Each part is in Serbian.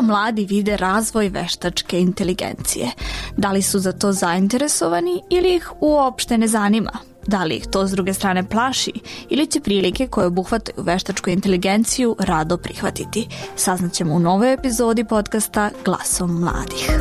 mladi vide razvoj veštačke inteligencije? Da li su za to zainteresovani ili ih uopšte ne zanima? Da li ih to s druge strane plaši ili će prilike koje obuhvataju veštačku inteligenciju rado prihvatiti? Saznaćemo u novoj epizodi podcasta Glasom mladih.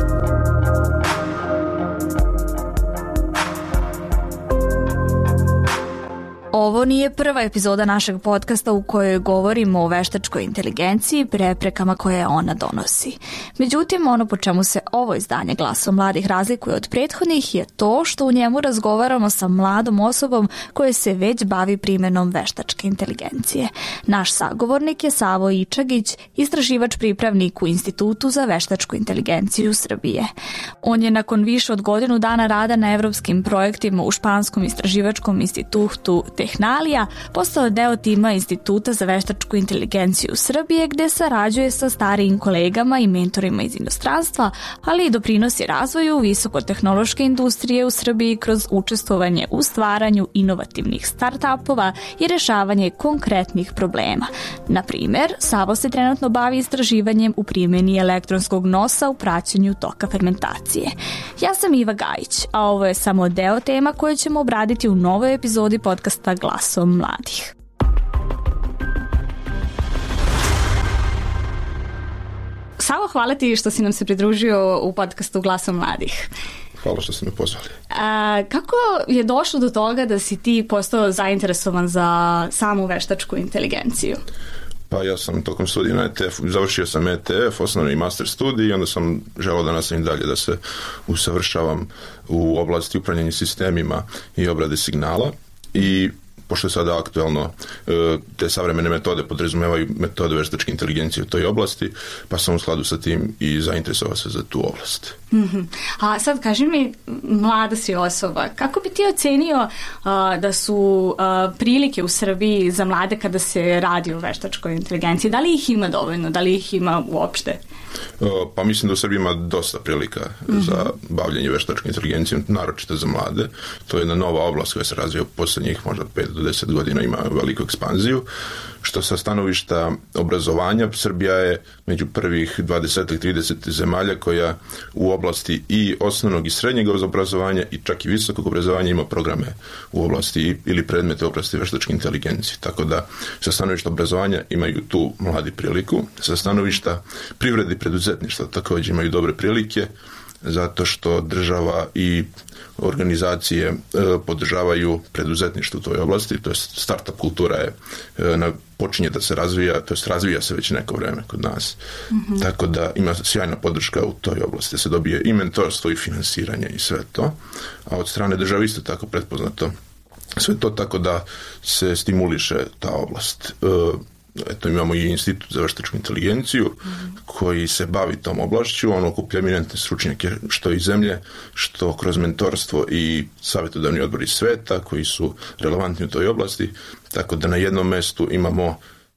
Ovo nije prva epizoda našeg podcasta u kojoj govorimo o veštačkoj inteligenciji i preprekama koje ona donosi. Međutim, ono po čemu se ovo izdanje Glasom mladih razlikuje od prethodnih je to što u njemu razgovaramo sa mladom osobom koja se već bavi primjenom veštačke inteligencije. Naš sagovornik je Savo Ičagić, istraživač pripravnik u Institutu za veštačku inteligenciju Srbije. On je nakon više od godinu dana rada na evropskim projektima u Španskom istraživačkom institutu Tehnalija postao deo tima Instituta za veštačku inteligenciju Srbije, gde sarađuje sa starijim kolegama i mentorima iz inostranstva, ali i doprinosi razvoju visokotehnološke industrije u Srbiji kroz učestvovanje u stvaranju inovativnih start-upova i rešavanje konkretnih problema. Na primjer, Savo se trenutno bavi istraživanjem u primjeni elektronskog nosa u praćenju toka fermentacije. Ja sam Iva Gajić, a ovo je samo deo tema koje ćemo obraditi u novoj epizodi podcasta Glasom mladih. Savo, hvala ti što si nam se pridružio u podcastu Glasom mladih. Hvala što ste me pozvali. Kako je došlo do toga da si ti postao zainteresovan za samu veštačku inteligenciju? Pa ja sam tokom studija na ETF, završio sam ETF, osnovni master studij i onda sam želeo da nastavim dalje, da se usavršavam u oblasti upravljanja sistemima i obrade signala i pošto je sada aktualno, te savremene metode podrazumevaju metode veštačke inteligencije u toj oblasti, pa sam u skladu sa tim i zainteresovao se za tu oblast. Mm-hmm. A sad kaži mi, mlada si osoba, kako bi ti ocenio da su prilike u Srbiji za mlade kada se radi o veštačkoj inteligenciji? Da li ih ima dovoljno? Da li ih ima uopšte? Pa mislim da u Srbiji ima dosta prilika za bavljanje veštačkom inteligencijom, naročito za mlade. To je jedna nova oblast koja se razvija u posljednjih možda 5 do 10 godina, ima veliku ekspanziju. Što sa stanovišta obrazovanja, Srbija je među prvih 20-30 zemalja koja u oblasti i osnovnog i srednjeg obrazovanja i čak i visokog obrazovanja ima programe u oblasti ili predmete u oblasti veštačke inteligencije. Tako da sa stanovišta obrazovanja imaju tu mladi priliku. Sa stanovišta privrede i preduzetništva također imaju dobre prilike, zato što država i organizacije podržavaju preduzetništvo u toj oblasti, to je startup kultura je počinje da se razvija, to jest razvija se već neko vreme kod nas. Mm-hmm. Tako da ima sjajna podrška u toj oblasti, se dobije i mentorstvo i finansiranje i sve to, a od strane države isto tako pretpoznato sve to, tako da se stimuliše ta oblast. Eto, imamo i Institut za veštačku inteligenciju koji se bavi tom oblašću, on okuplja eminentne stručnjake što iz zemlje, što kroz mentorstvo i savjetodavni odbor iz sveta koji su relevantni u toj oblasti, tako da na jednom mestu imamo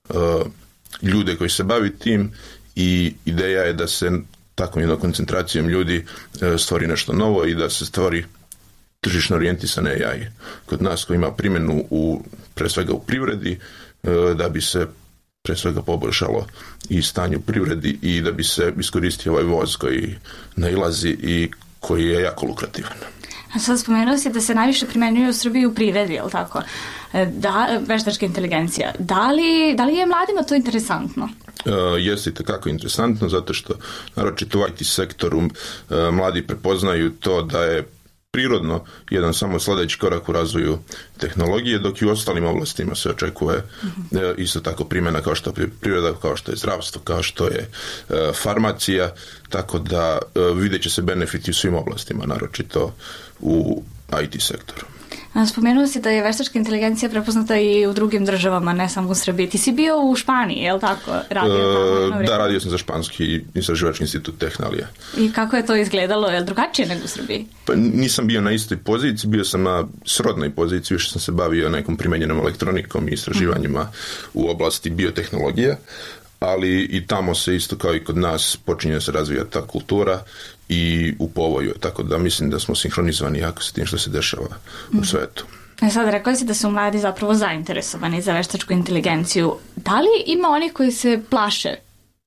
ljude koji se bavi tim i ideja je da se takvom jednom koncentracijom ljudi stvori nešto novo i da se stvori tržišno orijentisan AI kod nas koji ima primjenu pre svega u privredi, da bi se pre svega poboljšalo i stanje u privredi i da bi se iskoristio ovaj voz koji nailazi i koji je jako lukrativan. A sad spomenuo si da se najviše primenjuje u Srbiji u privredi, je li tako? Da, veštačka inteligencija. Da li je mladima to interesantno? Jeste i takako interesantno, zato što naročito u IT sektoru mladi prepoznaju to da je prirodno jedan samo sljedeći korak u razvoju tehnologije, dok i u ostalim oblastima se očekuje isto tako primjena kao što je privreda, kao što je zdravstvo, kao što je farmacija, tako da vidjet će se benefiti u svim oblastima, naročito u IT sektoru. Spomenuo si da je veštačka inteligencija prepoznata i u drugim državama, ne samo u Srbiji. Ti si bio u Španiji, je li tako? Da, radio sam za Španski istraživački institut Tehnalija. I kako je to izgledalo? Je li drugačije nego u Srbiji? Pa nisam bio na istoj poziciji, bio sam na srodnoj poziciji, više sam se bavio nekom primenjenom elektronikom i istraživanjima u oblasti biotehnologije, ali i tamo se isto kao i kod nas počinje se razvijati ta kultura i u povoju, tako da mislim da smo sinhronizovani jako sa tim što se dešava u svetu. Sad rekao si da su mladi zapravo zainteresovani za veštačku inteligenciju. Da li ima onih koji se plaše?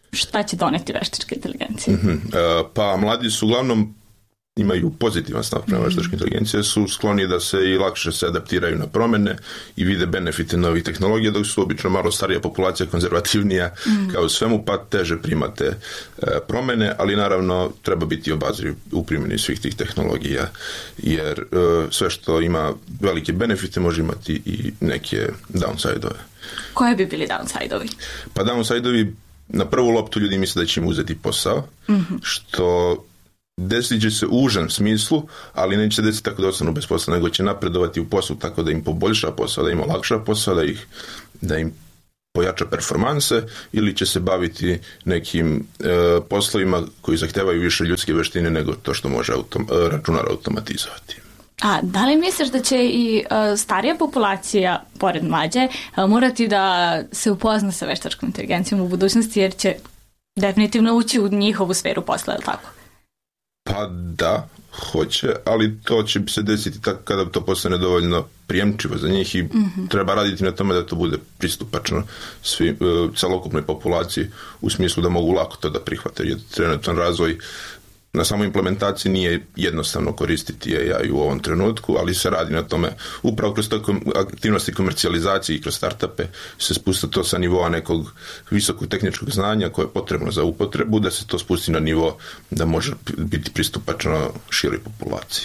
Šta će doneti veštačka inteligencija? Pa mladi su uglavnom imaju pozitivan stav prema veštačke inteligencije, su skloni da se i lakše se adaptiraju na promjene i vide benefite novih tehnologija, dok su obično malo starija populacija, konzervativnija kao svemu, pa teže primate promjene, ali naravno treba biti obazriv u primjeni svih tih tehnologija, jer sve što ima velike benefite može imati i neke downside-ove. Koje bi bili downside-ovi? Pa downside-ovi, na prvu loptu ljudi misle da će im uzeti posao, što desit će se u užem smislu, ali neće se desiti tako da ostanu bez posla, nego će napredovati u poslu tako da im poboljša posao, da im olakša posao, da im pojača performanse, ili će se baviti nekim poslovima koji zahtevaju više ljudske veštine nego to što može računar automatizovati. A da li misliš da će i starija populacija, pored mlađe, morati da se upozna sa veštačkom inteligencijom u budućnosti, jer će definitivno ući u njihovu sferu posla, je li tako? Pa da, hoće, ali to će se desiti tako kada to postane dovoljno prijemčivo za njih i treba raditi na tome da to bude pristupačno celokupnoj populaciji u smislu da mogu lako to da prihvate, jer trenutan razvoj na samoj implementaciji nije jednostavno koristiti AI u ovom trenutku, ali se radi na tome upravo kroz aktivnosti komercijalizacije i kroz startupe se spusta to sa nivoa nekog visokog tehničkog znanja koje je potrebno za upotrebu, da se to spusti na nivo da može biti pristupačno široj populaciji.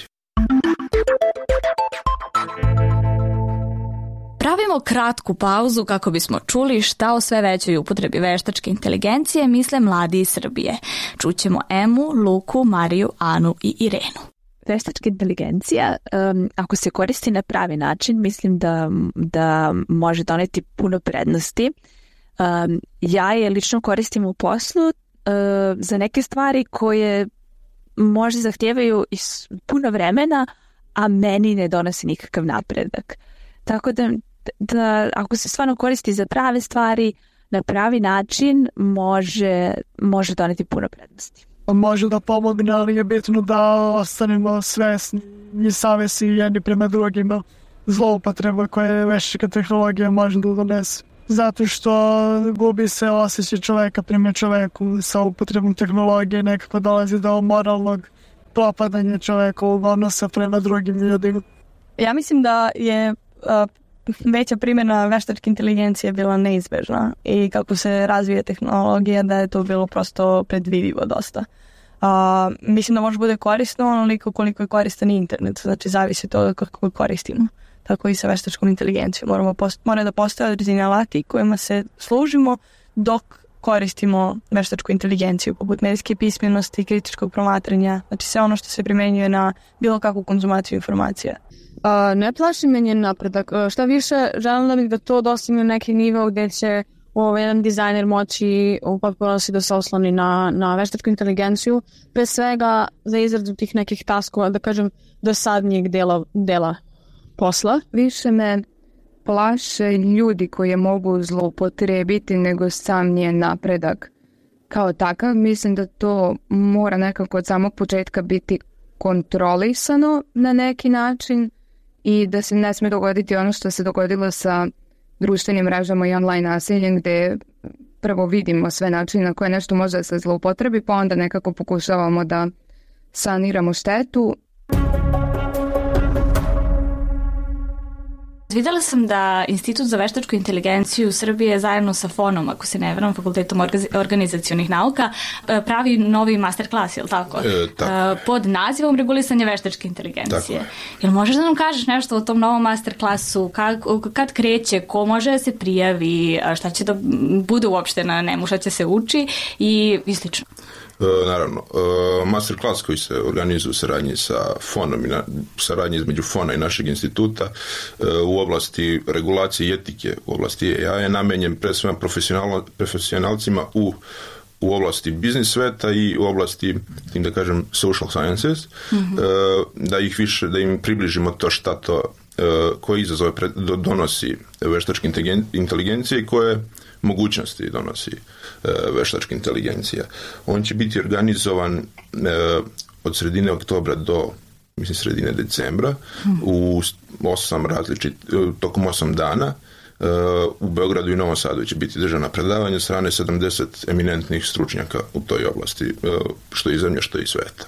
Pravimo kratku pauzu kako bismo čuli šta o sve većoj upotrebi veštačke inteligencije misle mladi iz Srbije. Čućemo Emu, Luku, Mariju, Anu i Irenu. Veštačka inteligencija, ako se koristi na pravi način, mislim da može doneti puno prednosti. Ja je lično koristim u poslu za neke stvari koje možda zahtijevaju puno vremena, a meni ne donosi nikakav napredak. Tako da ako se stvarno koristi za prave stvari, na pravi način, može doneti puno prednosti. Može da pomogne, ali je bitno da ostanemo svesni i savjesni jedni prema drugima zloupotreba koje veštačka tehnologija može da donese. Zato što gubi se osjećaj čoveka prema čoveku sa upotrebom tehnologije, nekako dolazi do moralnog propadanja čovekovog odnosa prema drugim ljudima. Ja mislim da je veća primjena veštačke inteligencije bila neizbežna i kako se razvija tehnologija, da je to bilo prosto predvidivo dosta. Mislim da može bude korisno onoliko koliko je koristan internet, znači zavisi to kako koristimo. Tako i sa veštačkom inteligencijom. Mora da postoje određeni alati kojima se služimo dok koristimo veštačku inteligenciju, poput medijske pismenosti, kritičkog promatranja, znači sve ono što se primenjuje na bilo kakvu konzumaciju informacija. Ne plaši me njen napredak. Šta više, želim bih da to dostigne neki nivo gdje će jedan dizajner moći u potpunosti da se osloni na veštačku inteligenciju, pre svega za izradu tih nekih taskova, da kažem, dosadnijeg dela posla. Više me plaše ljudi koje mogu zloupotrebiti nego sam njen napredak kao takav. Mislim da to mora nekako od samog početka biti kontrolisano na neki način i da se ne smije dogoditi ono što se dogodilo sa društvenim mrežama i online nasiljem, gdje prvo vidimo sve načine na koje nešto može da se zloupotrebi, pa onda nekako pokušavamo da saniramo štetu. Vidjela sam da Institut za veštačku inteligenciju Srbije zajedno sa FON-om, ako se ne varam, Fakultetom organizacionih nauka, pravi novi masterclass, je li tako? Pod nazivom regulisanje veštačke inteligencije. Jel možeš da nam kažeš nešto o tom novom masterclassu? Kad kreće? Ko može da se prijavi? Šta će da bude uopšte na njemu? Šta će se uči? I slično. Naravno, masterclass koji se organizuje u saradnji sa FON-om i saradnji između FON-a i našeg instituta u oblasti regulacije i etike u oblasti AI je namenjen pre svega profesionalcima u oblasti biznis sveta i u oblasti, da kažem, social sciences, da im približimo to šta to, koje izazove donosi veštačka inteligencija i koje mogućnosti donosi veštačka inteligencija. On će biti organizovan od sredine oktobra do sredine decembra u tokom 8 dana, U Beogradu i Novom Sadu će biti držana predavanja strane 70 eminentnih stručnjaka u toj oblasti, što iz zemlje, što iz sveta.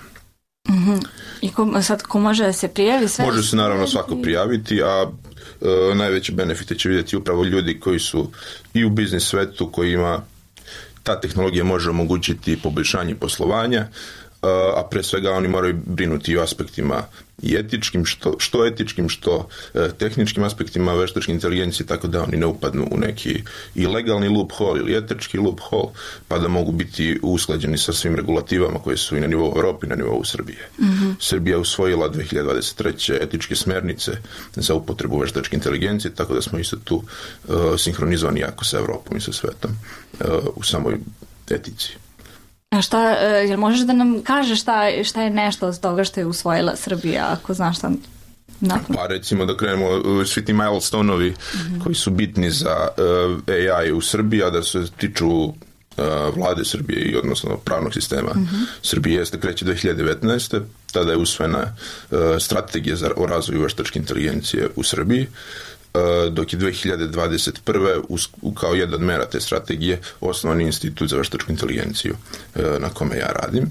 I ko može da se prijavi? Može se naravno svako prijaviti, a najveće benefite će vidjeti upravo ljudi koji su i u biznis svetu, kojima ta tehnologija može omogućiti poboljšanje poslovanja, a pre svega oni moraju brinuti i o aspektima i etičkim, što etičkim, što tehničkim aspektima veštačke inteligencije, tako da oni ne upadnu u neki i legalni loophole ili etički loophole, pa da mogu biti usklađeni sa svim regulativama koje su i na nivou Europe i na nivou Srbije. Srbija je usvojila 2023. etičke smernice za upotrebu veštačke inteligencije, tako da smo isto tu sinhronizovani jako sa Europom i sa svetom u samoj etici. A jel možeš da nam kažeš šta je nešto od toga što je usvojila Srbija, ako znaš šta? Pa recimo da krenemo svi ti milestone-ovi koji su bitni za AI u Srbiji, a da se tiču vlade Srbije i odnosno pravnog sistema Srbije, jeste kreće 2019. Tada je usvojena strategija o razvoju veštačke inteligencije u Srbiji, dok je 2021. kao jedan mera te strategije osnovani institut za veštačku inteligenciju na kome ja radim.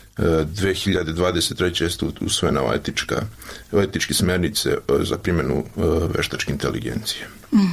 2023. je usvojena etičke smernice za primjenu veštačke inteligencije.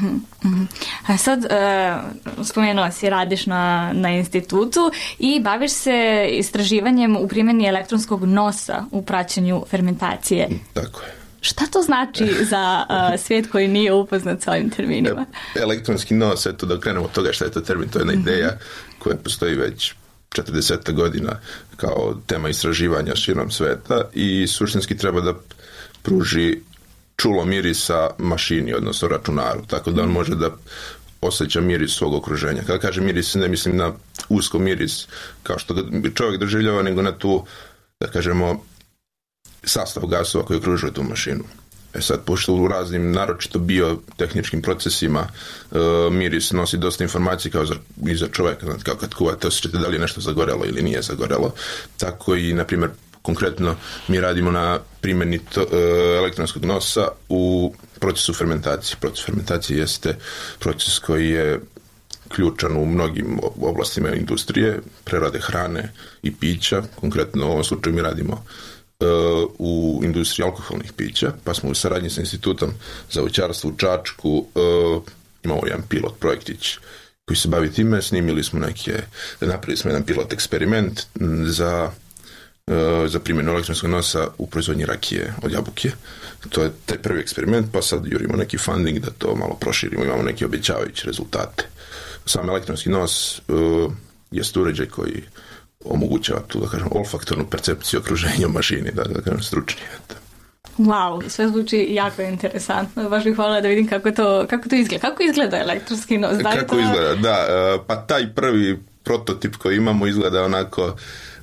A sad, spomenula si, radiš na institutu i baviš se istraživanjem u primjeni elektronskog nosa u praćenju fermentacije. Tako je. Šta to znači za svijet koji nije upoznat sa ovim terminima? Elektronski nos, eto da krenemo od toga šta je to termin, to je jedna ideja koja postoji već 40 godina kao tema istraživanja širom sveta i suštinski treba da pruži čulo mirisa mašini, odnosno računaru, tako da on može da osjeća miris svog okruženja. Kada kaže miris, ne mislim na usko miris kao što ga čovjek doživljava, nego na tu, da kažemo, sastav gasova koji okružuje tu mašinu. Sad, pošto u raznim, naročito biotehničkim procesima, miris nosi dosta informacije kao i za čovjeka, znači kao kad kuvate, osjećate da li je nešto zagorelo ili nije zagorelo. Tako i, na primjer, konkretno mi radimo na primjeni elektronskog nosa u procesu fermentacije. Proces fermentacije jeste proces koji je ključan u mnogim oblastima industrije, prerade hrane i pića. Konkretno u ovom slučaju mi radimo u industriji alkoholnih pića, pa smo u saradnji sa institutom za voćarstvo u Čačku imamo jedan pilot projektić koji se bavi time, napravili smo jedan pilot eksperiment za primjenu elektronskog nosa u proizvodnji rakije od jabuke. To je taj prvi eksperiment, pa sad jurimo neki funding da to malo proširimo, imamo neke obećavajuće rezultate. Sam elektronski nos jest uređaj koji omogućava tu, da kažem, olfaktornu percepciju okruženja u mašini, da kažem, stručnije. Wow, sve zvuči jako interesantno. Baš bih hvala da vidim kako to izgleda. Kako izgleda elektronski nos? Izgleda, da. Pa taj prvi prototip koji imamo izgleda onako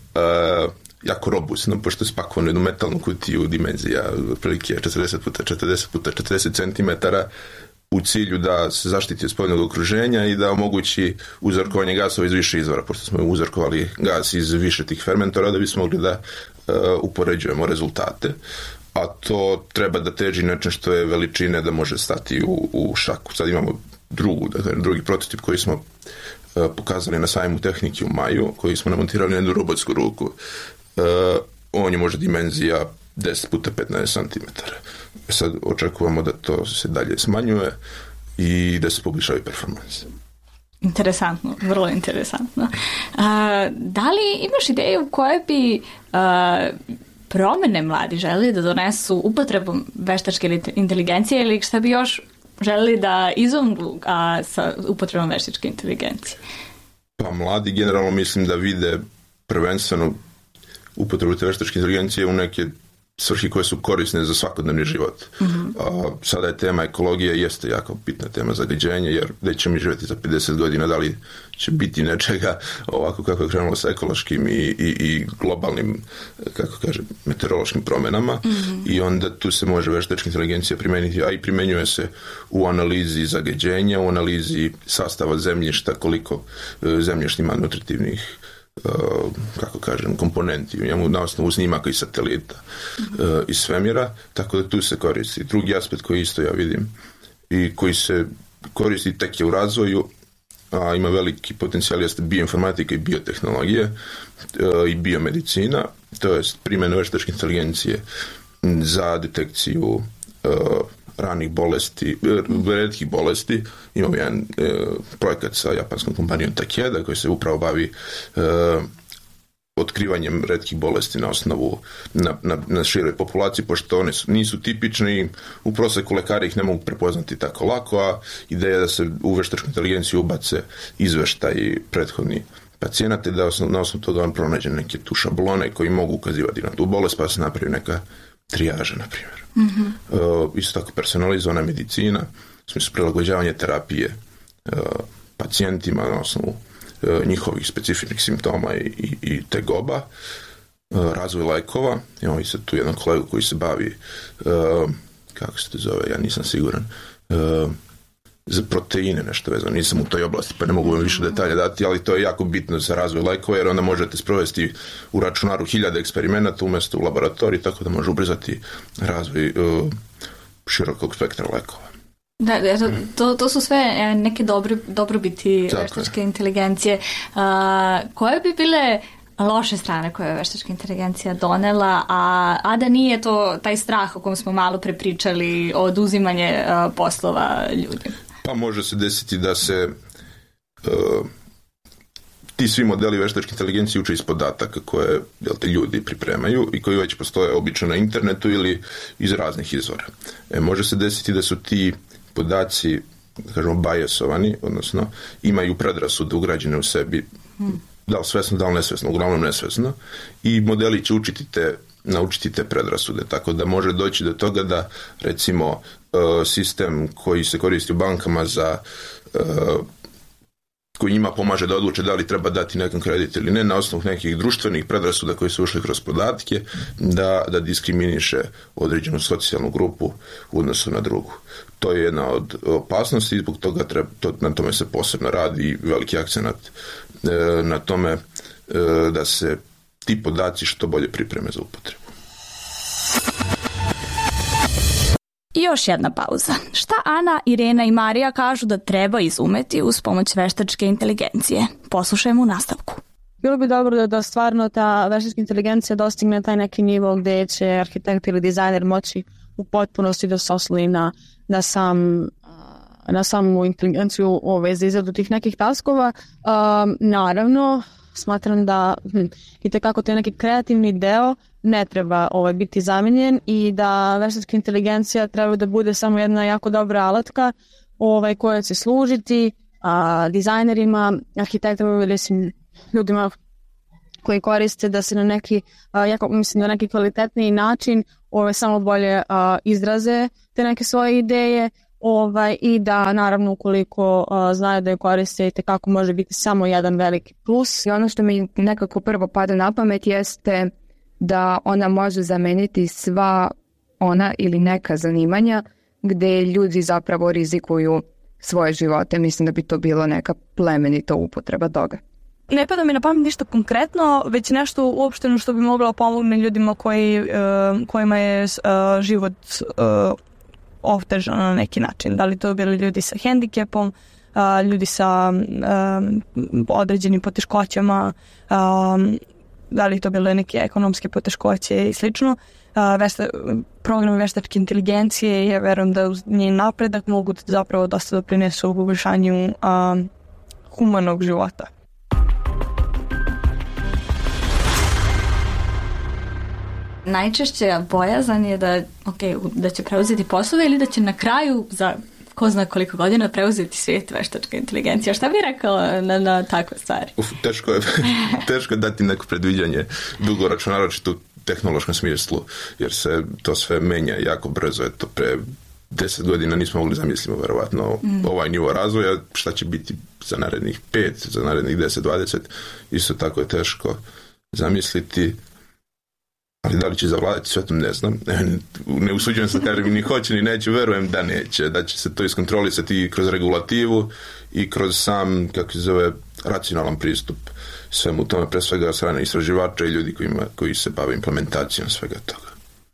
jako robustno, pošto je spakovan u jednu metalnu kutiju dimenzija otprilike 40x40x40 cm u cilju da se zaštiti od spoljnog okruženja i da omogući uzorkovanje gasova iz više izvora, pošto smo uzorkovali gas iz više tih fermentora da bismo mogli da upoređujemo rezultate. A to treba da teži nečem što je veličine da može stati u šaku. Sad imamo drugi prototip koji smo pokazali na sajmu tehnike u maju, koji smo namontirali na jednu robotsku ruku. On je možda dimenzija 10x15 cm. Sad očekujemo da to se dalje smanjuje i da se poboljšaju performanse. Interesantno, vrlo interesantno. Da li imaš ideju u kojoj bi promene mladi želeli da donesu upotrebom veštačke inteligencije ili šta bi još želeli da izumru sa upotrebom veštačke inteligencije? Pa mladi generalno mislim da vide prvenstveno upotrebu te veštačke inteligencije u neke svrhe koje su korisne za svakodnevni život. Sada je tema ekologija, jeste jako bitna tema zagađenja, jer gdje ćemo mi živjeti za 50 godina, da li će biti nečega ovako kako je krenulo sa ekološkim i globalnim, kako kažem, meteorološkim promjenama i onda tu se može veštačka inteligencija primijeniti, a i primjenjuje se u analizi zagađenja, u analizi sastava zemljišta, koliko zemljište ima nutritivnih kako kažem, komponenti na osnovu snimaka i satelita iz svemira, tako da tu se koristi. Drugi aspekt koji isto ja vidim i koji se koristi, tek je u razvoju, a ima veliki potencijal, jeste bioinformatika i biotehnologije i biomedicina, to je primjena veštačke inteligencije za detekciju ranih bolesti, retkih bolesti. Imamo jedan projekat sa japanskom kompanijom Takeda koji se upravo bavi otkrivanjem retkih bolesti na osnovu na široj populaciji, pošto one nisu tipični, u proseku lekari ih ne mogu prepoznati tako lako, a ideja je da se u veštačku inteligenciju ubace izveštaji prethodni pacijenata i da na osnovu toga on pronađe neke tu šablone koji mogu ukazivati na tu bolest, pa se napravi neka trijaža, na primjer. Isto tako personalizovana medicina, u smislu prilagođavanja terapije pacijentima na osnovu njihovih specifičnih simptoma i tegoba, razvoj lekova. Imamo i sad tu jednog kolegu koji se bavi, kako se to zove, ja nisam siguran, za proteine nešto vezano, nisam u toj oblasti pa ne mogu vam više detalja dati, ali to je jako bitno za razvoj lekova, jer onda možete sprovesti u računaru 1000 eksperimenata umjesto u laboratoriji, tako da može ubrzati razvoj širokog spektra lekova. Da, to su sve neke dobrobiti veštačke inteligencije. Koje bi bile loše strane koje je veštačka inteligencija donela, a da nije to taj strah o kom smo malo prepričali, oduzimanje poslova ljudima? Pa može se desiti da se ti svi modeli veštačke inteligencije uče iz podataka koje ljudi pripremaju i koji već postoje obično na internetu ili iz raznih izvora. Može se desiti da su ti podaci, da kažemo, bajasovani, odnosno imaju predrasude ugrađene u sebi, da li svesno, da li nesvesno, uglavnom nesvesno, i modeli će naučiti te predrasude, tako da može doći do toga da, recimo, sistem koji se koristi u bankama koji njima pomaže da odluče da li treba dati nekom kredit ili ne, na osnovu nekih društvenih predrasuda koji su ušli kroz podatke, da diskriminiše određenu socijalnu grupu u odnosu na drugu. To je jedna od opasnosti i zbog toga na tome se posebno radi i veliki akcenat na tome da se ti podaci što bolje pripreme za upotrebu. I još jedna pauza. Šta Ana, Irena i Marija kažu da treba izumeti uz pomoć veštačke inteligencije? Poslušajmo u nastavku. Bilo bi dobro da stvarno ta veštačka inteligencija dostigne taj neki nivo gdje će arhitekt ili dizajner moći u potpunosti da se osloni na samu inteligenciju za izradu tih nekih taskova. Naravno, smatram da itekako to je neki kreativni deo ne treba biti zamijenjen i da veštačka inteligencija treba da bude samo jedna jako dobra alatka koja će služiti dizajnerima, arhitektima, ljudima koji koriste da se na neki, na neki kvalitetniji način samo bolje izraze te neke svoje ideje i da naravno ukoliko znaju da je koriste i tekako može biti samo jedan veliki plus. I ono što mi nekako prvo pada na pamet jeste da ona može zameniti sva ona ili neka zanimanja gdje ljudi zapravo rizikuju svoje živote. Mislim da bi to bilo neka plemenita upotreba toga. Ne pada mi na pamet ništa konkretno, već nešto uopšteno što bi moglo pomogne ljudima kojima je život otežan na neki način. Da li to bili ljudi sa hendikepom, ljudi sa određenim poteškoćama, da li to bile neke ekonomske poteškoće i slično. Programi veštačke inteligencije, ja verujem da uz njen napredak mogu zapravo dosta doprinesu u poboljšanju humanog života. Najčešće bojazan je da će preuzeti poslove ili da će na kraju za ko zna koliko godina preuzeti svijet veštačka inteligencija. Šta bi rekao na takve stvari? Teško je dati neko predviđanje dugoročno, naročito u tehnološkom smislu, jer se to sve menja jako brzo. Eto, pre 10 godina nismo mogli zamisliti verovatno ovaj nivo razvoja, šta će biti za narednih 5, za narednih 10, 20, isto tako je teško zamisliti. Ali da li će zavladati svetom, ne znam. Ne usuđujem se, kažem, ni hoće ni neće, verujem da neće. Da će se to iskontrolisati kroz regulativu i kroz sam, kako se zove, racionalan pristup svemu tome, pre svega strane istraživača i ljudi koji se bave implementacijom svega toga.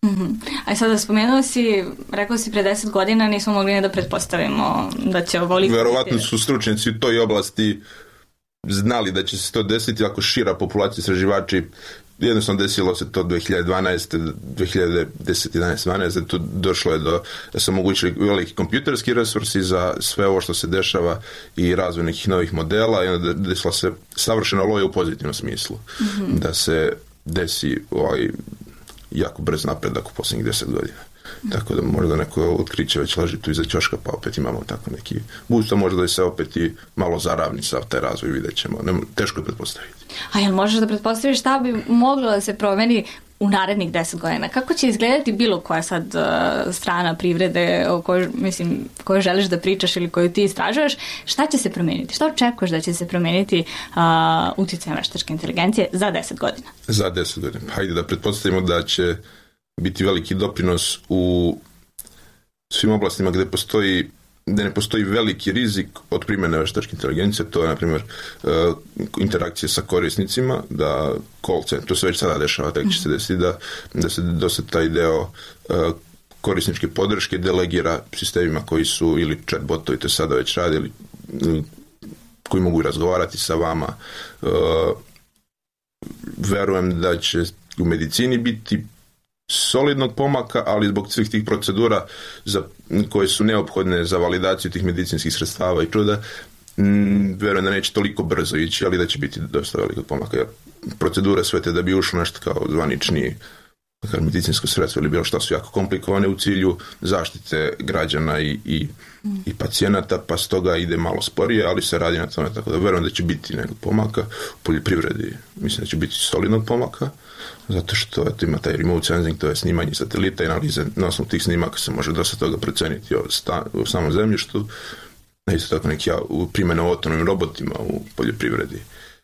A sada spomenuo si, rekao si pre 10 godina nismo mogli ne da pretpostavimo da će ovoliko... Verovatno su stručnjaci u toj oblasti znali da će se to desiti ako šira populacija istraživači. Jednostavno desilo se to 2012. 2010, 11, 12. Tu došlo je da su omogućili veliki kompjuterski resursi za sve ovo što se dešava i razvoj nekih novih modela i onda desila se savršena loja u pozitivnom smislu. Da se desi jako brz napredak u posljednjih 10 godina. Tako da možda neko otkriće već leži tu iza ćoška, pa opet imamo tako neki boost, a možda da se opet i malo zaravni sav taj razvoj, vidjet ćemo. Teško je pretpostaviti. A jel možeš da pretpostaviš šta bi moglo da se promeni u narednih 10 godina? Kako će izgledati bilo koja sad strana privrede o kojoj želiš da pričaš ili koju ti istražuješ? Šta će se promeniti? Šta očekuješ da će se promeniti utjecajem veštačke inteligencije za 10 godina? Za 10 godina. Hajde da pretpostavimo da će biti veliki doprinos u svim oblastima gdje ne postoji veliki rizik od primjene veštačke inteligencije, to je, na primjer, interakcije sa korisnicima, da call center, to se već sada dešava, tek će se desiti da se dosta taj deo korisničke podrške delegira sistemima koji su, ili chatbotovi to sada već radi, ili koji mogu razgovarati sa vama. Verujem da će u medicini biti solidnog pomaka, ali zbog svih tih procedura koje su neophodne za validaciju tih medicinskih sredstava i čuda, verujem da neće toliko brzo ići, ali da će biti dosta velikog pomaka. Jer procedure sve te da bi ušlo nešto kao zvanični medicinsko sredstvo ili bilo šta su jako komplikovane u cilju zaštite građana i pacijenata, pa stoga ide malo sporije, ali se radi na tome, tako da verujem da će biti nekog pomaka. U poljoprivredi mislim da će biti solidnog pomaka, zato što ima taj remote sensing, to je snimanje satelita i analize. Na osnovu tih snimaka se može dosta toga proceniti u samom zemljištu. Isto tako neki primjene o autonomnim robotima u poljoprivredi.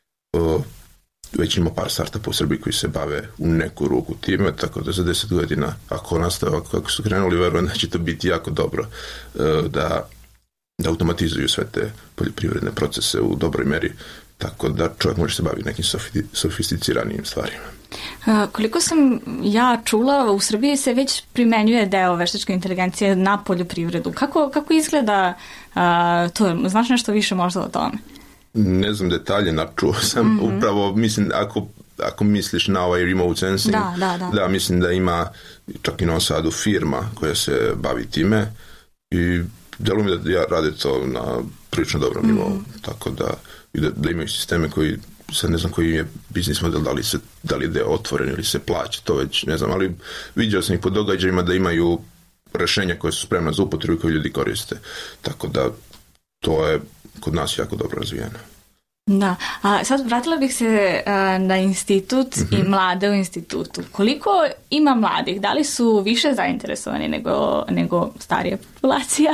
Već imamo par startupa u Srbiji koji se bave u neku ruku time, tako da za 10 godina, ako nastave kako su krenuli, verujem da će to biti jako dobro da automatizuju sve te poljoprivredne procese u dobroj meri, tako da čovjek može se baviti nekim sofisticiranijim stvarima. Koliko sam ja čula, u Srbiji se već primenjuje deo veštačke inteligencije na poljoprivredu. Kako izgleda to? Znaš nešto više možda o tome? Ne znam detalje, načuo sam. Upravo, mislim, ako misliš na ovaj remote sensing, da, mislim da ima čak i na Sadu firma koja se bavi time i djeluje mi da rade to na prilično dobrom nivou, tako da imaju sisteme koji, sad ne znam koji je biznis model, da li je deo otvoren ili se plaća, to već ne znam, ali vidio sam ih po događajima da imaju rješenja koje su spremna za upotrebu i koje ljudi koriste, tako da to je kod nas jako dobro razvijeno. Da, a sad vratila bih se na institut i mlade u institutu. Koliko ima mladih? Da li su više zainteresovani nego starija populacija?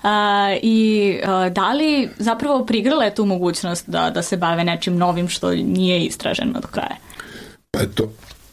I da li zapravo prigrale tu mogućnost da se bave nečim novim što nije istraženo do kraja? Pa eto,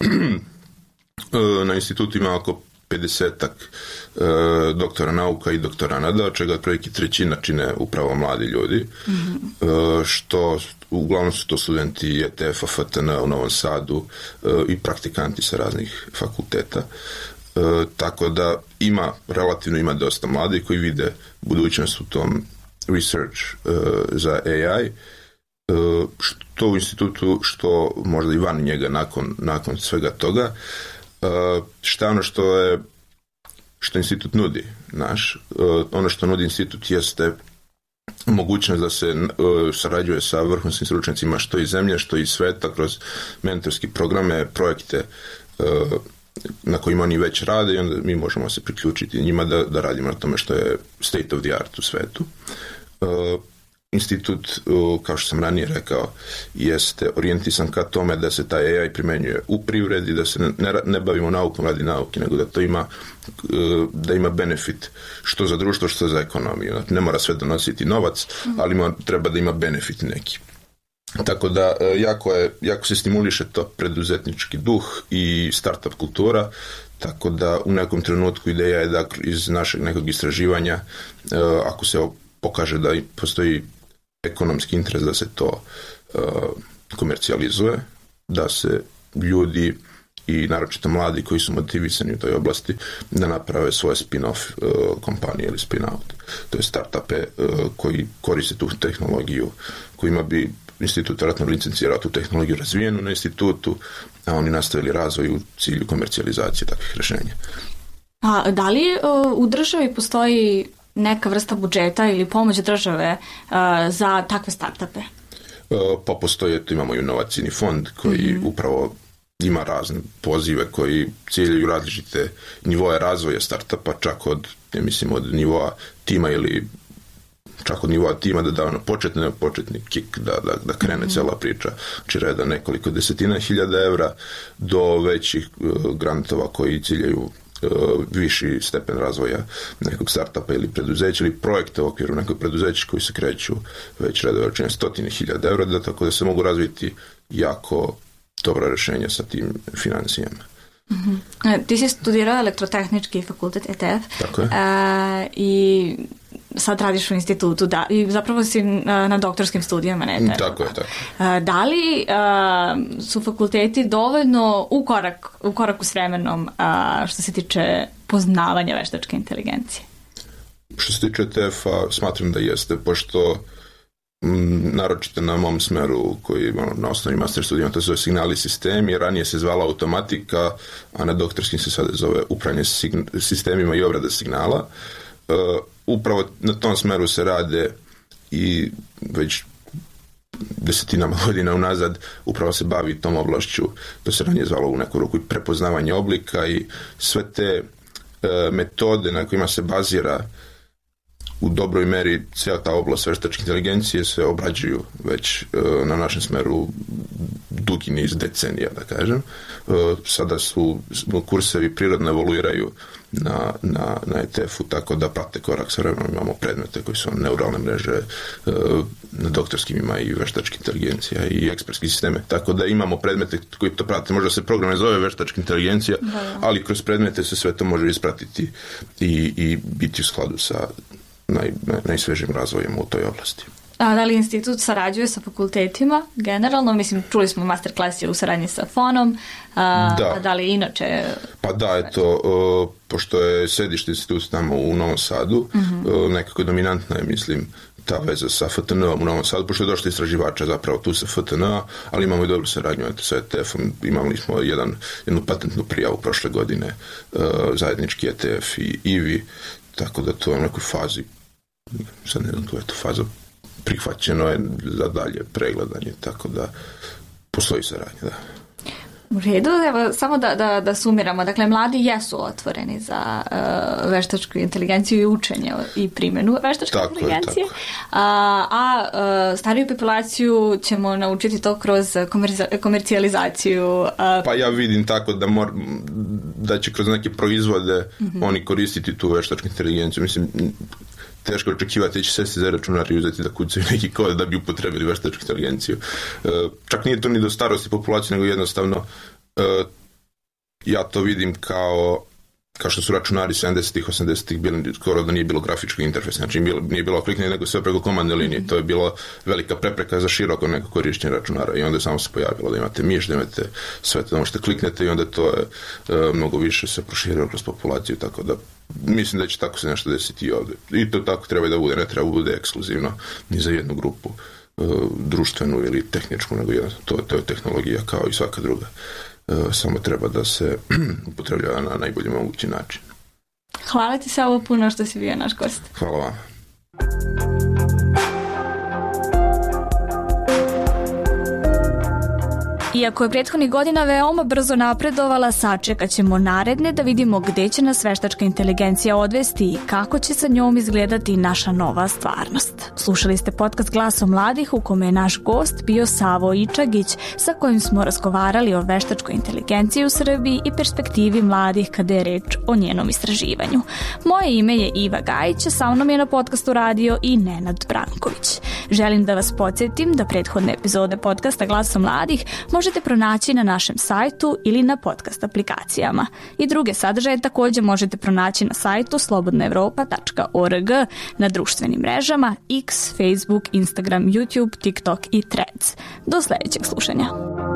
na institutu ima oko 50-ak doktora nauka i doktoranada, od čega otprilike trećina čine upravo mladi ljudi, što uglavnom su to studenti ETF-a, FTN u Novom Sadu i praktikanti sa raznih fakulteta. Tako da relativno ima dosta mladih koji vide budućnost u tom research za AI, što u institutu, što možda i van njega nakon svega toga. Šta ono što institut nudi ono što nudi institut jeste mogućnost da se sarađuje sa vrhunskim stručnjacima što iz zemlje, što iz sveta kroz mentorski programe, projekte na kojima oni već rade i onda mi možemo se priključiti njima da radimo na tome što je state of the art u svetu. Institut, kao što sam ranije rekao, jeste orijentisan ka tome da se taj AI primenjuje u privredi, da se ne bavimo naukom radi nauke, nego da ima benefit što za društvo, što za ekonomiju. Ne mora sve donositi novac, ali treba da ima benefit neki. Tako da jako se stimuliše to preduzetnički duh i startup kultura, tako da u nekom trenutku ideja je da iz našeg nekog istraživanja, ako se pokaže da postoji ekonomski interes da se to komercijalizuje, da se ljudi i naročito mladi koji su motivisani u toj oblasti da naprave svoje spin-off kompanije ili spin-out. To je startupe koji koriste tu tehnologiju, kojima bi institut vjerojatno licencirao tu tehnologiju razvijenu na institutu, a oni nastavili razvoj u cilju komercijalizacije takvih rješenja. A da li u državi postoji neka vrsta budžeta ili pomoć države za takve startupe? Pa postoje, tu imamo inovacijni fond koji upravo ima razne pozive koji ciljaju različite nivoje razvoja startupa, čak od nivoa tima ili čak od nivoa tima da da početni kik, da krene cijela priča, znači reda nekoliko desetina hiljada evra do većih grantova koji ciljaju viši stepen razvoja nekog startupa ili preduzeća ili projekta u okviru nekog preduzeća koji se kreću već reda veličine 100.000 evra, tako da se mogu razviti jako dobra rješenja sa tim financijama. Ti si studirao elektrotehnički fakultet ETF. Tako je. I sad radiš u institutu, da, i zapravo si na doktorskim studijama, ne? Tako je. Da li su fakulteti dovoljno u koraku s vremenom što se tiče poznavanja veštačke inteligencije? Što se tiče ETF-a, smatram da jeste, pošto naročito na mom smeru koji je na osnovnim master studijama, to se zove signali sistemi, ranije se zvala automatika, a na doktorskim se sada zove upravljanje sistemima i obrada signala. Upravo na tom smeru se rade i već desetinama godina unazad upravo se bavi tom oblašću, to se ranije zvalo u neku ruku prepoznavanje oblika i sve te metode na kojima se bazira u dobroj meri cijela ta oblast veštačke inteligencije se obrađuju već na našem smeru dugi niz decenija, da kažem. Sada su kursevi prirodno evoluiraju na ETF-u, tako da prate korak sa vremenom. Imamo predmete koji su neuralne mreže, na doktorskim ima i veštačka inteligencija i ekspertski sisteme, tako da imamo predmete koji to prate. Možda se program ne zove veštačka inteligencija, ali kroz predmete se sve to može ispratiti i biti u skladu sa najsvežim razvojem u toj oblasti. A da li institut sarađuje sa fakultetima generalno? Mislim, čuli smo masterclass u saradnji sa FON-om. Da li inače? Pa da, eto, pošto je sedište instituta tamo u Novom Sadu, nekako dominantna je, mislim, ta veza sa FTN-om u Novom Sadu, pošto je došlo istraživača zapravo tu sa FTN-a, ali imamo i dobru saradnju sa ETF-om. Imali smo jednu patentnu prijavu prošle godine, zajednički ETF i IVI, tako da to je u nekoj fazi, sad ne znam koja je to faza, prihvaćeno je za dalje pregledanje, tako da postoji saradnja, da. U redu, evo, samo da sumiramo. Dakle, mladi jesu otvoreni za veštačku inteligenciju i učenje i primjenu veštačke inteligencije. A stariju populaciju ćemo naučiti to kroz komercijalizaciju. Pa ja vidim tako da će kroz neke proizvode oni koristiti tu veštačku inteligenciju. Mislim, teško očekivati da će sesti za računar i uzeti da kucaju neki kod da bi upotrebili veštačku inteligenciju. Čak nije to ni do starosti populacije, nego jednostavno ja to vidim kao što su računari 70-ih, 80-ih bili, skoro da nije bilo grafičkog interfejsa, znači nije bilo kliknje, nego sve preko komandne linije. To je bila velika prepreka za široko neko korištenje računara i onda samo se pojavilo da imate miš, da imate sve to, da možete kliknete i onda to je mnogo više se proširilo kroz populaciju, tako da mislim da će tako se nešto desiti i ovdje. I to tako treba da bude, ne treba bude ekskluzivno ni za jednu grupu društvenu ili tehničku, nego to je tehnologija kao i svaka druga. Samo treba da se upotrebljava na najbolji mogući način. Hvala ti Savo puno što si bio naš gost. Hvala vam. Iako je prethodnih godina veoma brzo napredovala, sačekat ćemo naredne da vidimo gde će nas veštačka inteligencija odvesti i kako će sa njom izgledati naša nova stvarnost. Slušali ste podcast Glasom mladih u kome je naš gost bio Savo Ičagić, sa kojim smo razgovarali o veštačkoj inteligenciji u Srbiji i perspektivi mladih kada je reč o njenom istraživanju. Moje ime je Iva Gajić, sa mnom je na podcastu radio i Nenad Branković. Želim da vas podsjetim da prethodne epizode podcasta Glasom mladih možete pronaći na našem sajtu ili na podcast aplikacijama. I druge sadržaje također možete pronaći na sajtu slobodnaevropa.org, na društvenim mrežama X, Facebook, Instagram, YouTube, TikTok i Threads. Do sljedećeg slušanja.